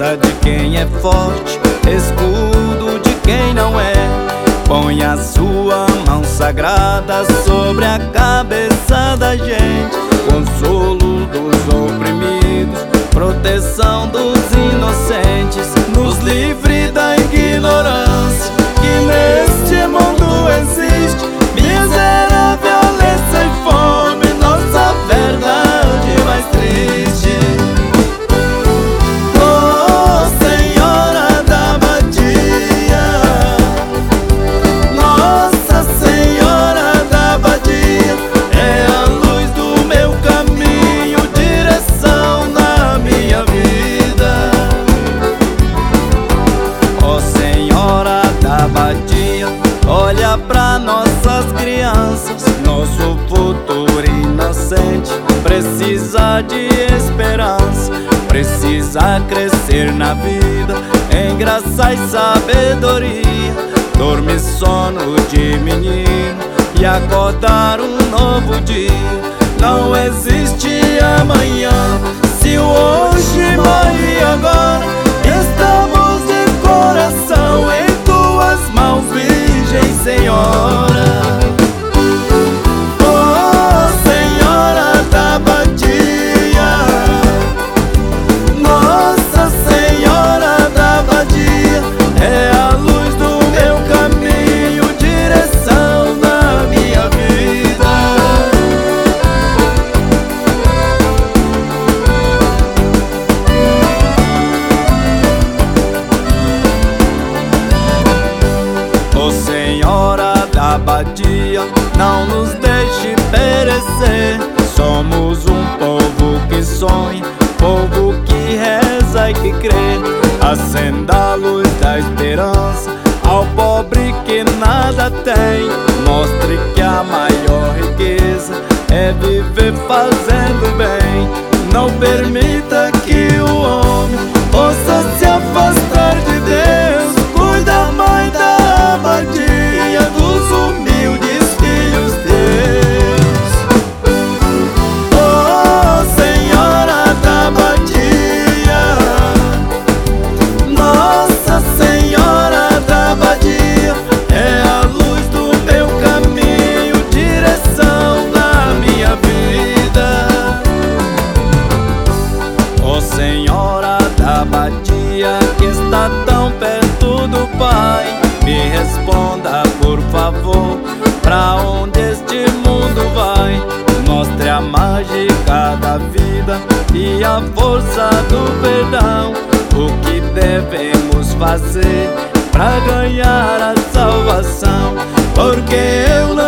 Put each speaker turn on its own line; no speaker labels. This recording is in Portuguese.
força de quem é forte, escudo de quem não é. Põe a sua mão sagrada sobre a cabeça da gente, consolo dos oprimidos, proteção dos inocentes, nos livre da ignorância que neste mundo existe. Miséria, violência e fome, nossa verdade mais triste. Oh, Senhora da Abadia, Nossa Senhora da Abadia, é a luz do meu caminho, direção na minha vida. Oh, Senhora da Abadia, olha pra nossas crianças, nosso futuro inocente precisa de esperança, precisa crescer na vida em graça e sabedoria. Dormir sono de menino e acordar um novo dia. Não existe amanhã, se o hoje morre agora. Estamos de coração em tuas mãos, Virgem Senhora. Oh, Senhora da Abadia, Nossa Senhora da Abadia, é a luz do meu caminho, direção na minha vida. Oh, Senhora da Abadia, não nos deixe perecer. Somos um povo que sonha, povo que reza e que crê. Acenda a luz da esperança ao pobre que nada tem. Mostre que a maior riqueza é viver fazendo bem. Não permita que o homem possa se afastar de Deus. Cuida, Mãe da Abadia, dos humildes filhos teus. Oh, Senhora da Abadia, Nossa Senhora da Abadia, é a luz do meu caminho, direção na minha vida. Oh, Senhora da Abadia, que está tão perto do Pai, me responda por favor, pra onde este mundo vai? Mostre a mágica da vida e a força do perdão. O que devemos fazer pra ganhar a salvação? Porque eu